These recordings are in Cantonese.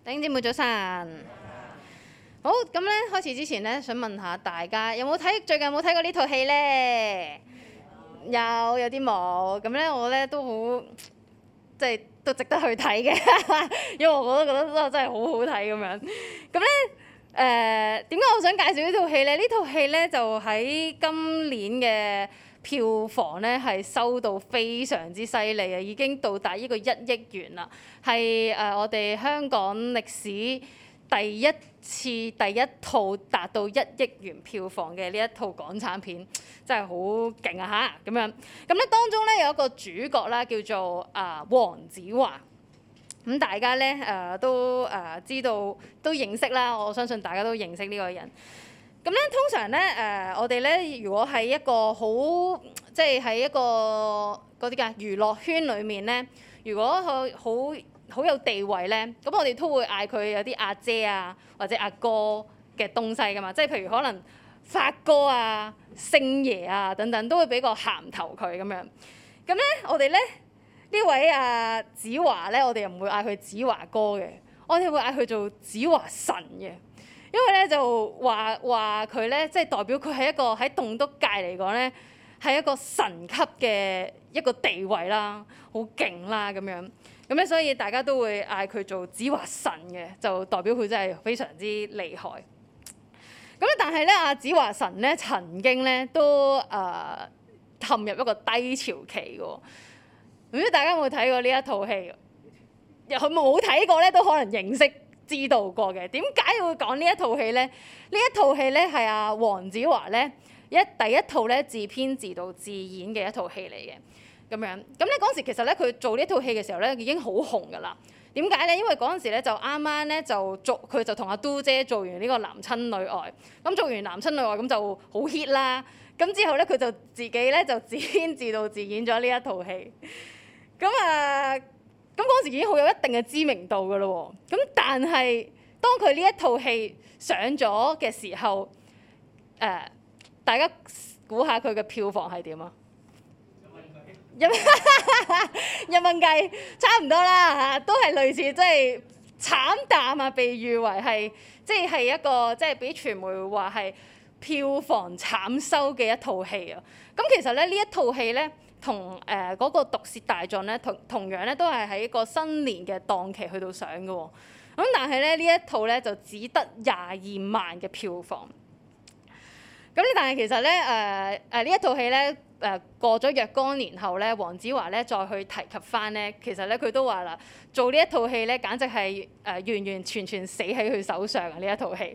弟兄姊妹早晨，好咁咧。開始之前咧，想問下大家最近有冇睇過呢套戲咧？有啲冇咁咧，我咧都好即係都值得去睇嘅，因為我都覺得真係好好睇咁樣。咁咧點解我想介紹呢套戲咧？呢套戲咧就喺今年嘅票房咧係收到非常之犀利啊，已經到達呢個1億元啦，係我哋香港歷史第一套達到1億元票房嘅呢一套港產片，真係好勁啊嚇咁樣。咁咧當中咧有一個主角啦，叫做黃子華。咁大家咧都知道都認識啦，我相信大家都認識呢個人。咁咧通常咧我哋咧如果喺一個即係喺一個嗰啲嘅娛樂圈裏面咧，如果佢好有地位咧，咁我哋都會嗌佢有啲阿姐啊或者阿哥嘅東西噶嘛，即係譬如可能發哥啊、星爺啊等等，都會俾個銜頭佢咁樣。咁咧我哋咧呢位子華咧，我哋又唔會嗌佢子華哥嘅，我哋會嗌佢做子華神嘅。因為咧就話佢咧，即係代表佢係一個喺棟篤界嚟講咧，係一個神級嘅一個地位啦，好勁啦咁樣。咁咧所以大家都會嗌佢做子華神嘅，就代表佢真係非常之厲害。咁但係咧子華神咧曾經咧都陷入一個低潮期嘅。唔知大家有冇睇過呢一套戲？佢冇睇過咧，都可能認識知道過嘅。點解會講呢一套戲咧？呢一套戲咧係黃子華咧第一套咧自編自導自演嘅一套戲嚟嘅咁樣。咁咧嗰時其實咧佢做呢套戲嘅時候咧已經好紅㗎啦。點解咧？因為嗰陣時咧就啱啱咧佢就同阿嘟姐做完呢個男親女愛。咁做完男親女愛咁就好 hit 啦。咁之後咧佢就自己咧就自編自導自演咗呢一套戲。咁嗰時已經好有一定嘅知名度㗎咯喎。咁但係當佢呢一套戲上咗嘅時候，大家估下佢嘅票房係點啊？1蚊雞差唔多啦嚇，都係類似即係慘淡啊，被譽為係即係一個即係俾傳媒話係票房慘收嘅一套戲啊。咁其實咧呢一套戲咧，同嗰個《毒舌大狀》咧同樣咧都係喺個新年嘅檔期去到上嘅喎。咁但係咧呢一套咧就只得22萬嘅票房。咁但係其實咧呢一套戲咧過咗若干年後咧，黃子華咧再去提及翻咧，其實咧佢都話啦，做呢一套戲咧簡直係完完全全死喺佢手上啊！呢一套戲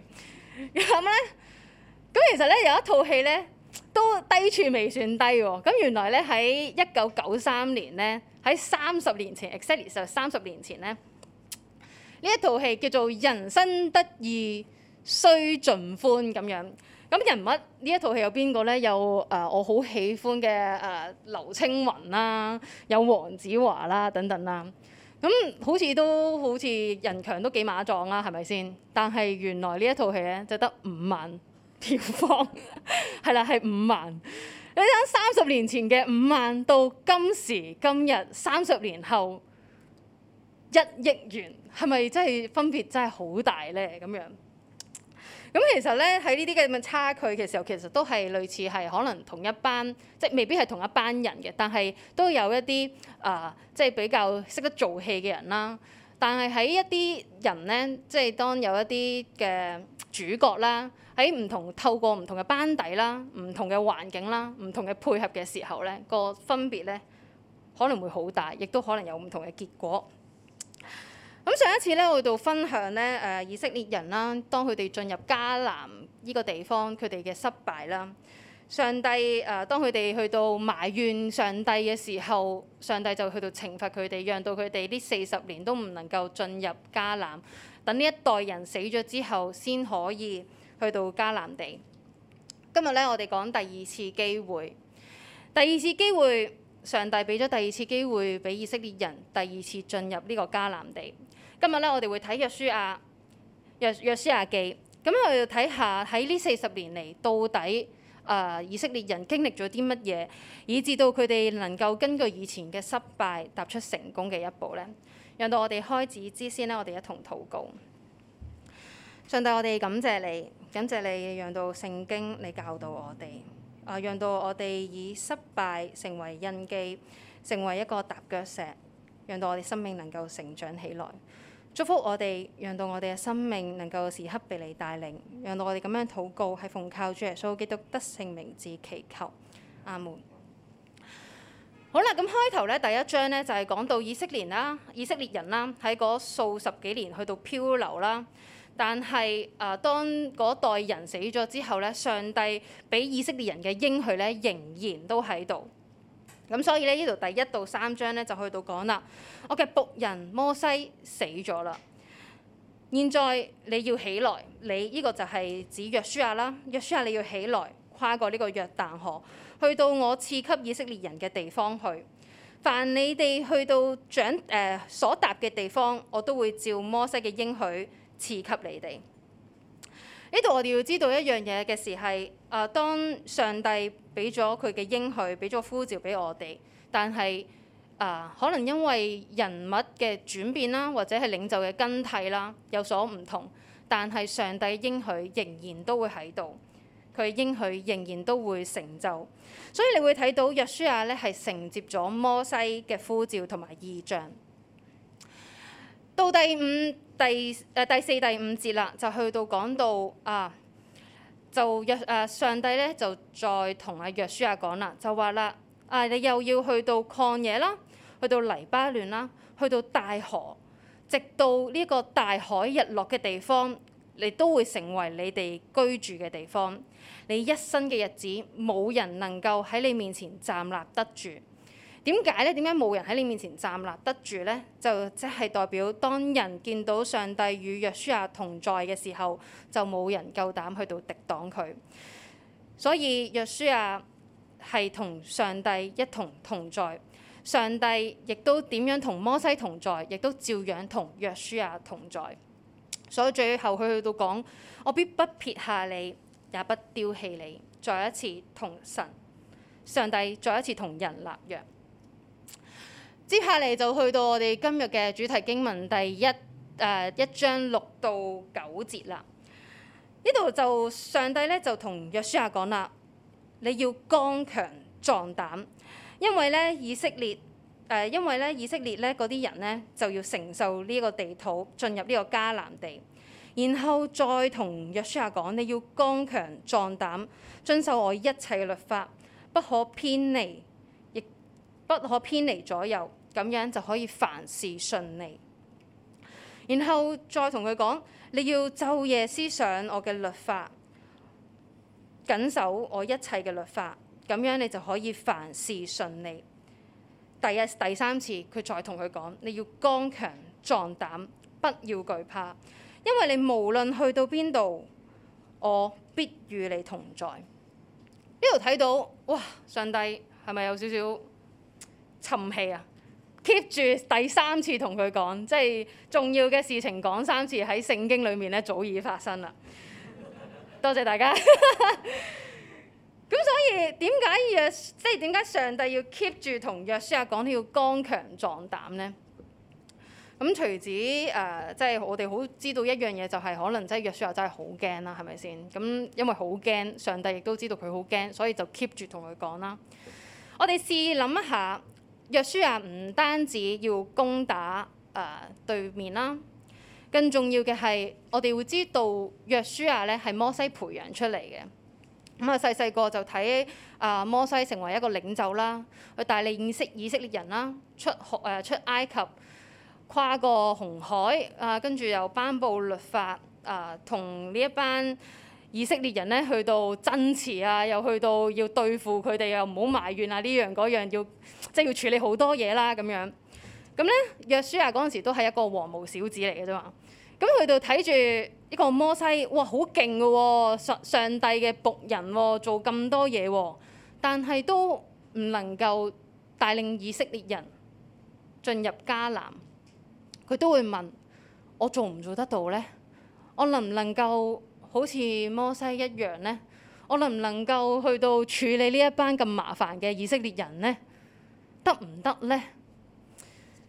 咁其實咧有一套戲咧都低處未算低喎。咁原來咧喺1993年咧，喺30年前 exactly 就30年前咧，呢一套戲叫做《人生得意須盡歡》咁樣。咁人物呢一套戲有邊個咧？有我好喜歡嘅劉青雲啦，有黃子華啦等等啦。咁好似人強都幾馬壯啦，係咪先？但係原來呢一套戲咧就得5萬票房，係啦，係5萬。你睇30年前嘅5萬到今時今日30年後1億元，係咪真係分別真係好大咧？咁樣。咁其實咧喺呢啲咁嘅差距嘅時候，其實都係類似係可能同一班，即係未必係同一班人嘅，但係都有一啲即係比較識得做戲嘅人啦。但係喺一啲人咧，即係當有一啲嘅主角啦，喺透過唔同嘅班底啦、唔同嘅環境啦、唔同嘅配合嘅時候咧，個分別咧可能會好大，亦都可能有唔同嘅結果。咁上一次咧，我喺度分享咧以色列人啦，當佢哋進入迦南呢個地方，佢哋嘅失敗啦。上帝當佢哋去到埋怨上帝嘅時候，上帝就去到懲罰佢哋，讓到佢哋呢40年都唔能夠進入迦南。等呢一代人死咗之後，先可以去到迦南地。今日咧，我哋講第二次機會。第二次機會，上帝俾咗第二次機會俾以色列人，第二次進入呢個迦南地。今日咧，我哋會睇約書亞記。咁我哋睇下喺呢40年嚟，到底以色列人經歷咗啲乜嘢，以至到佢哋能夠根據以前嘅失敗踏出成功嘅一步咧。 讓到我哋開始之先呢，我哋一同禱告。上帝，我哋感謝你，感謝你讓到聖經你教導我哋，讓到我哋以失敗成為印記，成為一個踏腳石，讓到我哋生命能夠成長起來。祝福我哋，讓到我哋嘅生命能夠時刻被你帶領，讓到我哋咁樣禱告係奉靠主耶穌基督得勝名字祈求，阿門。好啦，咁開頭咧第一章咧就係講到以色列人啦，喺嗰數十幾年去到漂流啦。但係當嗰代人死咗之後咧，上帝俾以色列人嘅應許咧仍然都喺度。咁所以咧呢度第1到3章咧就去到講啦，我嘅僕人摩西死咗啦，現在你要起來，你呢個就係指約書亞啦。約書亞你要起來，跨過呢個約旦河，去到我賜給以色列人嘅地方去。凡你哋去到所踏嘅地方，我都會照摩西嘅應許賜給你哋。呢度我哋要知道一樣嘢嘅事係，當上帝俾咗佢嘅應許，俾咗呼召俾我哋，但係可能因為人物嘅轉變啦，或者係領袖嘅更替啦，有所唔同，但係上帝應許仍然都會喺度，佢應許仍然都會成就。所以你會睇到約書亞咧係承接咗摩西嘅呼召同埋異象。到第4、第5節啦，就去到講到上帝咧就再同阿約書亞講啦，就話啦，你又要去到曠野啦，去到黎巴嫩啦，去到大河，直到呢個大海日落嘅地方，你都會成為你哋居住嘅地方。你一生嘅日子，冇人能夠喺你面前站立得住。點解呢？點解冇人喺你面前站立得住呢？就即係代表當人見到上帝與約書亞同在嘅時候，就冇人夠膽去到敵擋佢。所以約書亞係同上帝一同同在，上帝亦都點樣同摩西同在，亦都照樣同約書亞同在。所以最後佢去到講，我必不撇下你，也不丟棄你。再一次同上帝再一次同人立約。接下嚟就去到我哋今日嘅主題經文第1章6到9節啦。呢度就上帝咧就同約書亞講啦，你要剛強壯膽，因為咧以色列咧嗰啲人咧就要承受呢個地土，進入呢個迦南地。然後再同約書亞講，你要剛強壯膽，遵守我一切嘅律法，不可偏離，亦不可偏離左右。咁樣就可以凡事順利。然後再同佢講，你要晝夜思想我嘅律法，謹守我一切嘅律法，咁樣你就可以凡事順利。第3次佢再同佢講，你要剛強壯膽，不要懼怕，因為你無論去到邊度，我必與你同在。呢度睇到，哇！上帝係咪有少少沉氣啊？keep 住第3次同佢講，即係重要嘅事情講3次，喺聖經裏面咧早已發生啦。多謝大家。咁所以點解上帝要 keep 住同約書亞講要剛強壯膽呢？咁除此即係我哋好知道一樣嘢，就係可能即係約書亞真係好驚啦，係咪先？咁因為好驚，上帝亦都知道佢好驚，所以就 keep 住同佢講啦。我哋試諗一下。約書亞唔單止要攻打對面啦，更重要嘅係我哋會知道約書亞咧係摩西培養出嚟嘅。咁細個就睇摩西成為一個領袖啦，去帶領以色列人啦出埃及，跨過紅海，跟住又頒布律法，同呢一班以色列人咧去到爭持啊，又去到要對付佢哋，又唔好埋怨啊，呢樣嗰樣要處理好多嘢啦咁樣。咁咧約書亞嗰陣時都係一個黃毛小子嚟嘅啫嘛。咁去到睇住呢個摩西，哇好勁嘅喎，上帝嘅僕人喎，做咁多嘢喎，但係都唔能夠帶領以色列人進入迦南。佢都會問：我做唔做得到呢？我能唔能夠好似摩西一樣呢？我能唔能夠去到處理呢一班咁麻煩嘅以色列人呢？得唔得呢？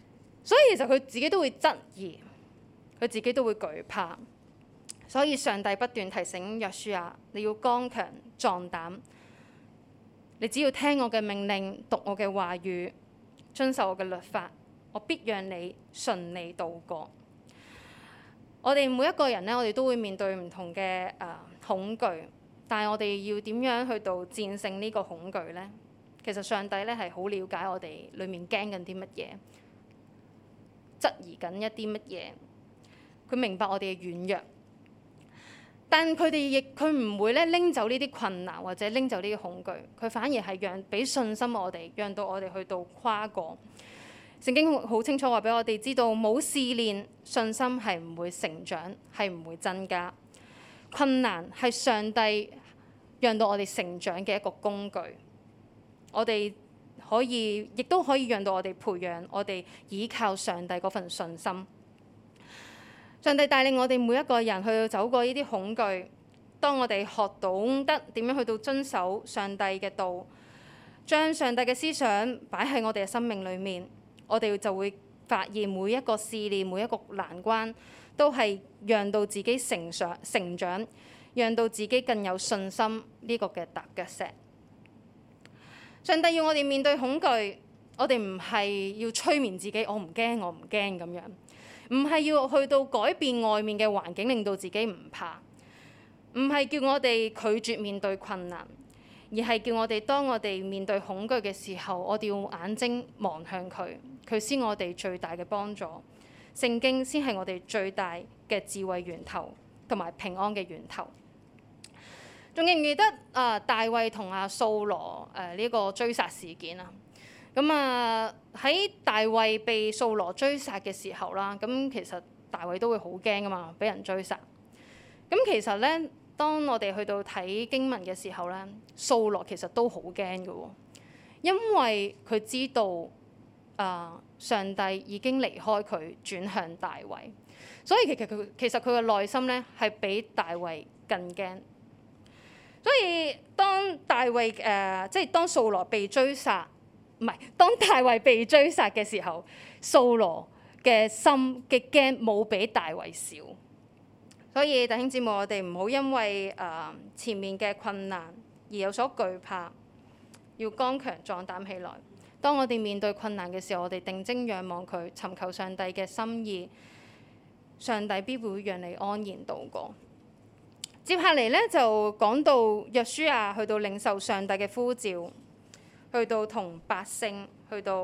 所以其實佢自己都會質疑，佢自己都會懼怕。所以上帝不斷提醒約書亞，你要剛強壯膽，你只要聽我嘅命令，讀我嘅話語，遵守我嘅律法，我必讓你順利度過。我哋每一個人呢，我哋都會面對唔同嘅恐懼，但係我哋要點樣去到戰勝呢個恐懼呢？其實上帝呢係好了解我哋裡面驚緊啲乜嘢，質疑緊一啲乜嘢，佢明白我哋嘅軟弱。但佢唔會咧拎走呢啲困難或者拎走呢啲恐懼，佢反而係俾信心我哋，讓到我哋去到跨過。聖經好清楚話俾我哋知道，冇試煉，信心係唔會成長，係唔會增加。困難係上帝讓到我哋成長嘅一個工具，我哋亦都可以讓到我哋培養我哋依靠上帝嗰份信心。上帝帶領我哋每一個人去走過呢啲恐懼，當我哋學懂得點樣去到遵守上帝嘅道，將上帝嘅思想擺喺我哋嘅生命裏面，我哋就會發現每一個試煉、每一個難關都係讓到自己成長，讓到自己更有信心呢個嘅踏腳石。上帝要我哋面對恐懼，我哋唔係要催眠自己，我唔驚咁樣。唔係要去到改變外面嘅環境，令到自己唔怕，唔係叫我哋拒絕面對困難，而係叫我哋當我哋面對恐懼嘅時候，我哋用眼睛望向佢，佢先我哋最大嘅幫助。聖經先係我哋最大嘅智慧源頭同埋平安嘅源頭。仲記唔記得大衛同掃羅呢個追殺事件啊？咁喺大衛被掃羅追殺嘅時候啦，咁其實大衛都會好驚噶嘛，俾人追殺。咁其實咧，當我哋去到睇經文嘅時候咧，掃羅其實都好驚嘅喎，因為佢知道上帝已經離開佢，轉向大衛，所以其實佢嘅內心咧係比大衛更驚。所以當大衛即係當掃羅被追殺。當大衛被追殺嘅時候，掃羅嘅心嘅驚冇比大衛少。所以弟兄姊妹，我哋唔好因為前面嘅困難而有所懼怕，要剛強壯膽起來。當我哋面對困難嘅時候，我哋定睛仰望佢，尋求上帝嘅心意，上帝必會讓你安然度過。接下嚟咧就講到約書亞去到領受上帝嘅呼召。去到同百姓，去到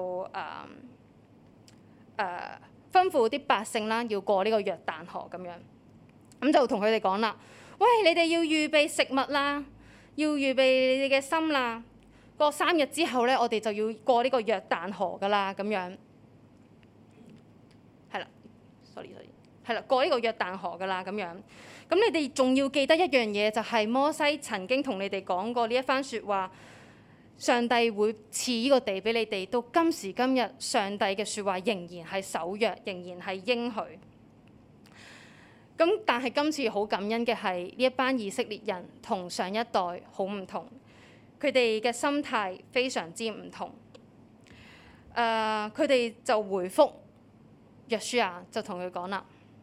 吩咐啲百姓啦，要過呢個約旦河咁樣，咁就同佢哋講啦，喂，你哋要預備食物啦，要預備你哋嘅心啦，過3日之後咧，我哋就要過呢個約旦河噶啦，咁樣，係啦 ，sorry， 係啦，過呢個約旦河噶啦，咁樣，咁你哋仲要記得一樣嘢，就係摩西曾經同你哋講過呢一番説話。上帝會賜呢個地俾你哋，到今時今日，上帝嘅説話仍然係守約，仍然係應許。咁但係今次好感恩嘅係呢一班以色列人同上一代好唔同，佢哋嘅心態非常之唔同。佢哋就回覆約書亞，就同佢講啦：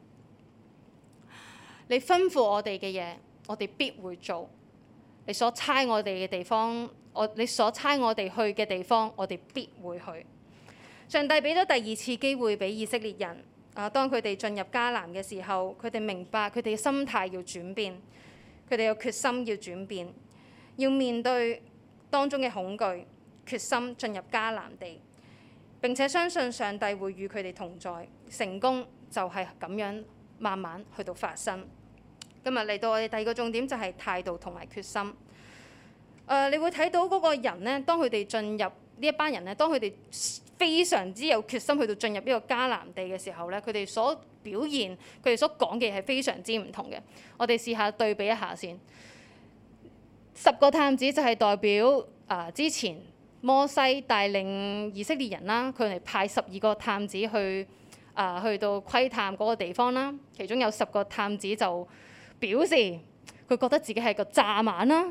你吩咐我哋嘅嘢，我哋必會做；你所差我哋嘅地方，你所差我哋去嘅地方，我哋必會去。上帝俾咗第2次機會俾以色列人，當佢哋進入迦南嘅時候，佢哋明白佢哋嘅心態要轉變，佢哋嘅決心要轉變，要面對當中嘅恐懼，決心進入迦南地，並且相信上帝會與佢哋同在，成功就係咁樣慢慢去到發生。今日嚟到我哋第2個重點就係態度同埋決心。你會睇到嗰個人呢，當佢哋進入呢一班人呢，當佢哋非常之有決心去到進入呢個迦南地嘅時候呢，佢哋所表現、佢哋所講嘅係非常之唔同嘅。我哋試下對比一下先。10個探子就係代表之前摩西帶領以色列人啦，佢哋派12個探子去到窺探嗰個地方啦。其中有10個探子就表示佢覺得自己係個蚱蜢啦。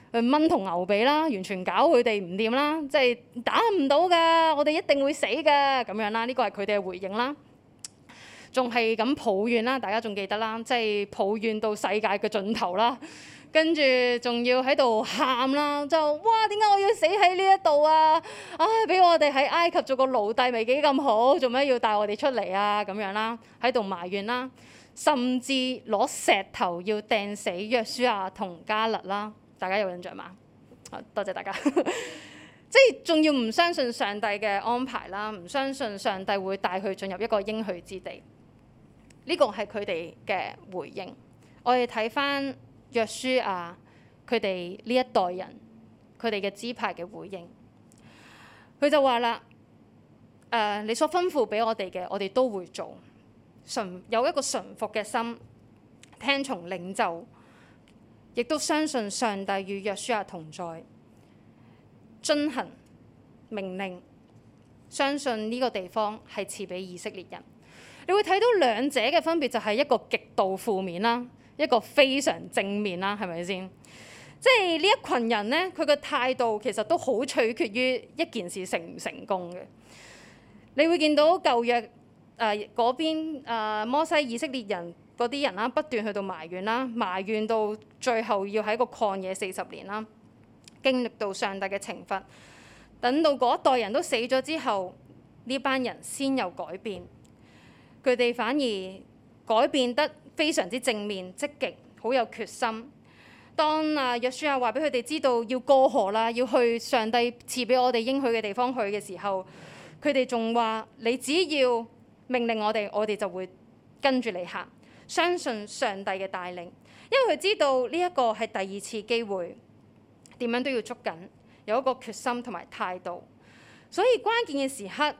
蚊同牛髀啦，完全搞佢哋唔掂啦，即係打唔到㗎，我哋一定會死㗎咁樣啦。呢個係佢哋嘅回應啦，仲係咁抱怨啦，大家仲記得啦，即係抱怨到世界嘅盡頭啦，跟住仲要喺度喊啦，就哇點解我要死喺呢一度啊？唉，俾我哋喺埃及做個奴隸咪幾咁好，做咩要帶我哋出嚟啊？咁樣啦，喺度埋怨啦，甚至攞石頭要掟死約書亞同迦勒啦。大家有印象嗎？多謝大家。即係仲要唔相信上帝嘅安排啦，唔相信上帝會帶佢進入一個應許之地。呢個係佢哋嘅回應。我哋睇翻約書亞佢哋呢一代人，佢哋嘅支派嘅回應，佢就話啦：你所吩咐俾我哋嘅，我哋都會做，有一個順服嘅心，聽從領袖。亦都相信上帝與約書亞同在，遵行命令，相信呢個地方係賜俾以色列人。你會睇到兩者嘅分別就係一個極度負面啦，一個非常正面啦，係咪先？即係呢一群人呢，佢嘅態度其實都好取決於一件事成唔成功嘅。你會見到舊約嗰邊摩西以色列人嗰啲人啦，不斷去到埋怨啦，埋怨到最後要喺個曠野40年啦，經歷到上帝嘅懲罰。等到嗰一代人都死咗之後，呢班人先有改變，佢哋反而改變得非常之正面、積極，好有決心。當約書亞話俾佢哋知道要過河啦，要去上帝賜俾我哋應許嘅地方去嘅時候，佢哋仲話：你只要命令我哋就會跟住你行。相信上帝嘅帶領，因為佢知道呢一個係第二次機會，點樣都要捉緊，有一個決心同埋態度。所以關鍵嘅時刻，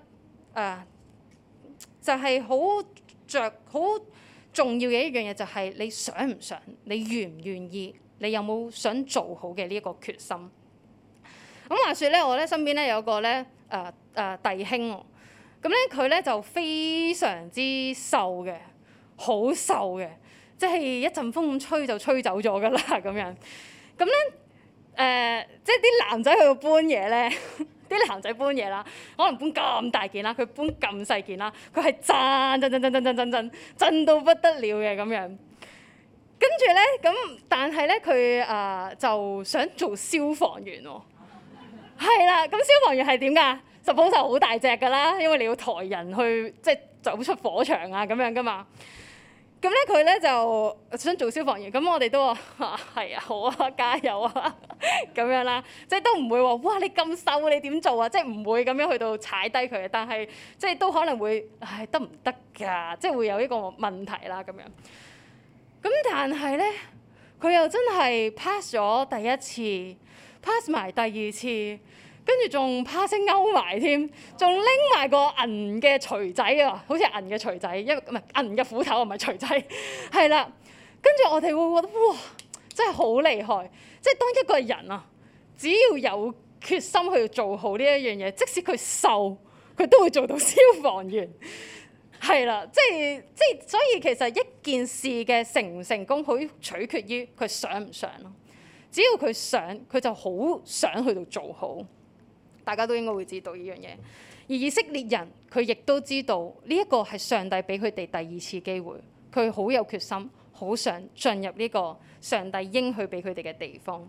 就係好重要嘅一樣嘢，就係你想唔想，你願唔願意，你有冇想做好嘅呢一個決心。咁話說咧，我咧身邊咧有個咧弟兄喎，咁咧佢咧就非常之瘦嘅。好瘦嘅，即係一陣風咁吹就吹走咗噶啦咁樣。咁咧即係啲男仔去到搬嘢咧，啲男仔搬嘢啦，可能搬咁大件啦，佢搬咁細件啦，佢係震到不得了嘅咁樣。跟住咧咁，但係咧佢就想做消防員喎。係啦，咁消防員係點㗎？suppose就好大隻㗎啦，因為你要抬人去即係走出火場啊咁樣㗎嘛。咁咧佢咧就想做消防員，咁我哋都話係啊，好啊，加油啊咁樣啦，即係都唔會話哇你咁瘦你點做啊，即係唔會咁樣去到踩低佢，但係即係都可能會得唔得㗎，即係會有呢個問題啦咁樣。咁但係咧佢又真係 pass 咗第一次 ，pass 埋第二次。跟住仲pass勾埋添，仲拎埋個銀嘅錘仔啊，好似銀嘅錘仔，唔係銀嘅斧頭，唔係錘仔，係啦。跟住我哋會覺得哇，真係好厲害！即係當一個人啊，只要有決心去做好呢一樣嘢，即使佢瘦，佢都會做到消防員。係啦，即係所以其實一件事嘅成唔成功，好取決於佢想唔想咯。只要佢想，佢就好想去到做好。大家都應該會知道呢樣嘢，而以色列人佢亦都知道呢一個係上帝俾佢哋第二次機會，佢好有決心，好想進入呢個上帝應許俾佢哋嘅地方。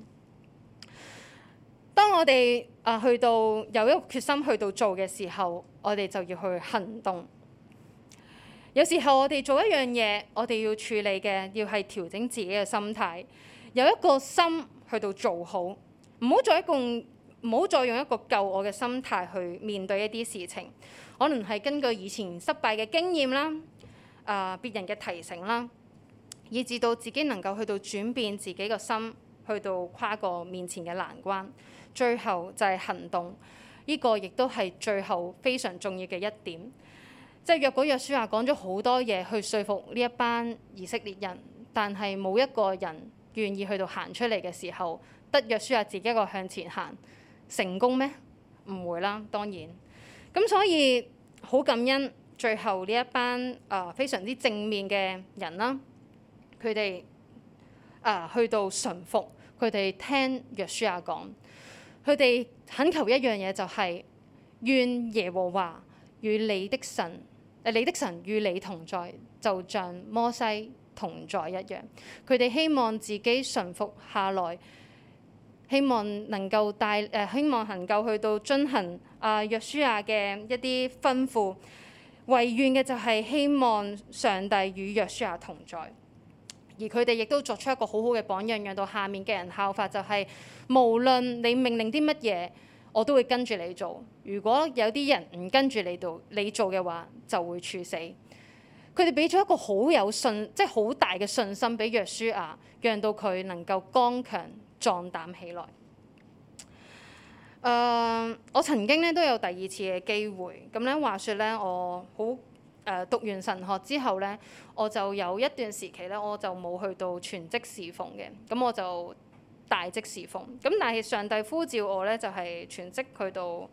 當我哋去到有一個決心去到做嘅時候，我哋就要去行動。有時候我哋做一樣嘢，我哋要處理嘅要係調整自己嘅心態，有一個心去到做好，唔好再用一個救我嘅心態去面對一啲事情，可能係根據以前失敗嘅經驗啦，別人嘅提醒啦，以至到自己能夠去到轉變自己個心，去到跨過面前嘅難關，最後就係行動。呢個亦都係最後非常重要嘅一點。即係若約書亞講咗好多嘢去說服呢一班以色列人，但係冇一個人願意去到行出嚟嘅時候，得約書亞自己一個向前行。成功咩？唔會啦，當然。咁所以好感恩，最後呢一班非常之正面嘅人啦，佢哋去到順服， 佢哋聽約書亞講，佢哋懇求一樣嘢，就係願耶和華與你的神與你同在，就像摩西同在一樣。佢哋希望自己順服下來，希望能夠去到遵行約書亞嘅一啲吩咐。唯願嘅就係希望上帝與約書亞同在，而佢哋亦都作出一個好好嘅榜樣，讓到下面嘅人效法，就係無論你命令啲乜嘢，我都會跟住你做。如果有啲人唔跟住你做嘅話，就會處死。佢哋俾咗一個好有信，即係好大嘅信心俾約書亞，讓到佢能夠剛強壯膽起來。我曾經咧都有第二次嘅機會，咁咧話說咧，我讀完神學之後咧，我就有一段時期咧，我就冇去到全職侍奉嘅，咁我就大職侍奉。咁但係上帝呼召我咧，就係全職去到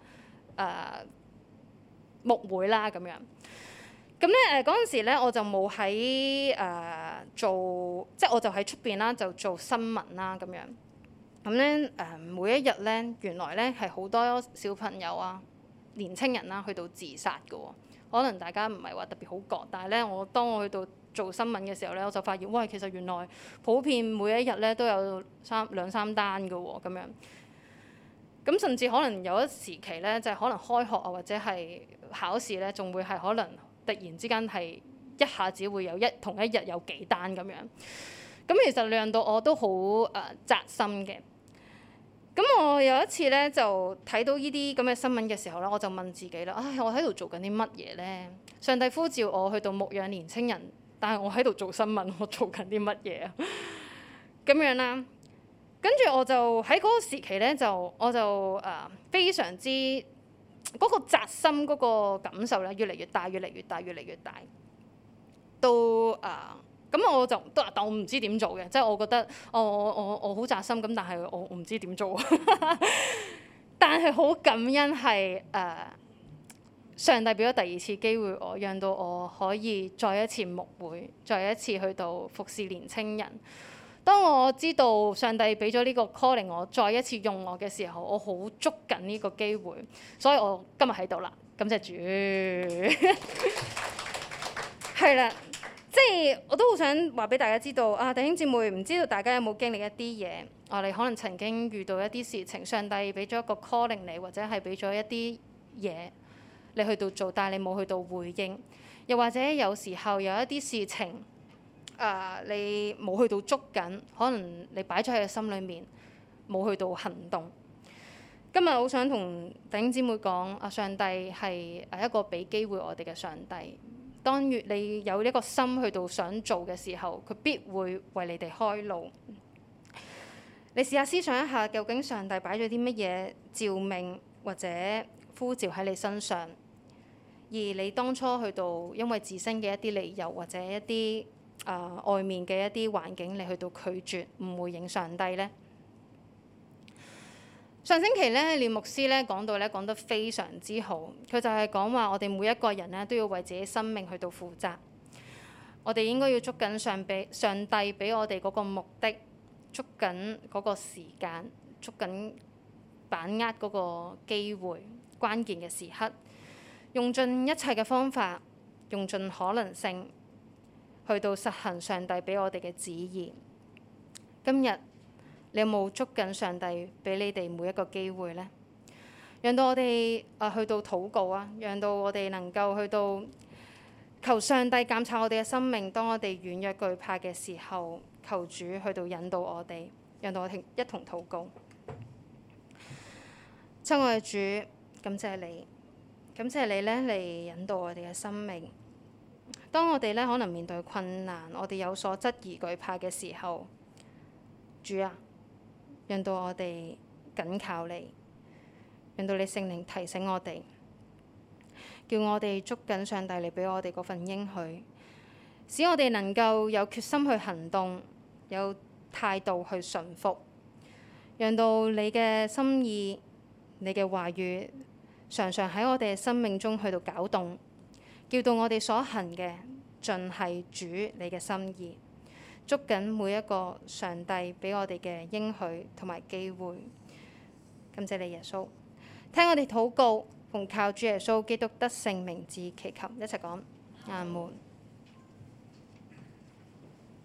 牧會啦咁樣。咁咧嗰陣時咧，我就冇喺做，即係我就喺出邊啦，就做新聞啦咁樣。咁咧每一日咧，原來咧係好多小朋友啊、年青人啦去到自殺嘅喎。可能大家唔係話特別好覺，但係咧當我去到做新聞嘅時候咧，我就發現，喂，其實原來普遍每一日咧都有兩三單嘅喎咁樣。咁甚至可能有一時期咧，就係可能開學啊或者係考試咧，仲會係可能突然之間係一下子會有同一日有幾單咁樣。咁其實令到我都好扎心嘅。咁我有一次咧就睇到呢啲咁嘅新聞嘅時候咧，我就問自己啦：唉，我喺度做緊啲乜嘢咧？上帝呼召我去到牧養年青人，但係我喺度做新聞，我做緊啲乜嘢啊？咁樣啦，跟住我就喺嗰個時期咧，我就非常之嗰個扎心嗰個感受咧，越嚟越大，越嚟越大，越嚟越大，到咁我就但我唔知點做嘅，即係我覺得我好扎心咁，但係我唔知點做。但係好感恩係上帝俾咗第二次機會我，讓到我可以再一次牧會，再一次去到服侍年青人。當我知道上帝俾咗呢個 calling 我再一次用我嘅時候，我好捉緊呢個機會，所以我今日喺度啦，感謝主。係啦。即係我都好想話俾大家知道弟兄姊妹，唔知道大家有冇經歷一啲嘢，你可能曾經遇到一啲事情，上帝俾咗一個 calling 你，或者係俾咗一啲嘢你去到做，但係你冇去到回應，又或者有時候有一啲事情你冇去到捉緊，可能你擺咗喺個心裏面，冇去到行動。今日好想同弟兄姊妹講，上帝係一個俾機會我哋嘅上帝。當你有一個心去到想做嘅時候，佢必會為你哋開路。你試下思想一下，究竟上帝擺咗啲乜嘢召命或者呼召喺你身上，而你當初去到因為自身嘅一啲理由或者一啲外面嘅一啲環境，你去到拒絕唔回應上帝呢？上星期咧，連牧師咧講得非常之好。佢就係講話，我哋每一個人咧都要為自己生命去到負責。我哋應該要捉緊上帝俾我哋嗰個目的，捉緊嗰個時間，捉緊把握嗰個機會，關鍵嘅時刻，用盡一切嘅方法，用盡可能性，去到實行上帝俾我哋嘅旨意。今日你有冇捉緊上帝俾你哋每一個機會呢？讓到我哋去到禱告啊，讓到我哋能夠去到求上帝監察我哋嘅生命。當我哋軟弱懼怕嘅時候，求主去到引導我哋，讓到我哋一同禱告。親愛嘅主，感謝你，感謝你咧嚟引導我哋嘅生命。當我哋咧可能面對困難，我哋有所質疑懼怕嘅時候，主啊，讓到我哋緊靠你，讓到你聖靈提醒我哋，叫我哋捉緊上帝嚟俾我哋嗰份應許，使我哋能夠有決心去行動，有態度去順服，讓到你嘅心意、你嘅話語常常喺我哋嘅生命中去到攪動，叫到我哋所行嘅盡係主你嘅心意， 捉緊每一個上帝俾我哋嘅應許同埋機會。感謝你耶穌，聽我哋禱告，奉靠主耶穌基督得勝名字祈求，一齊講阿門。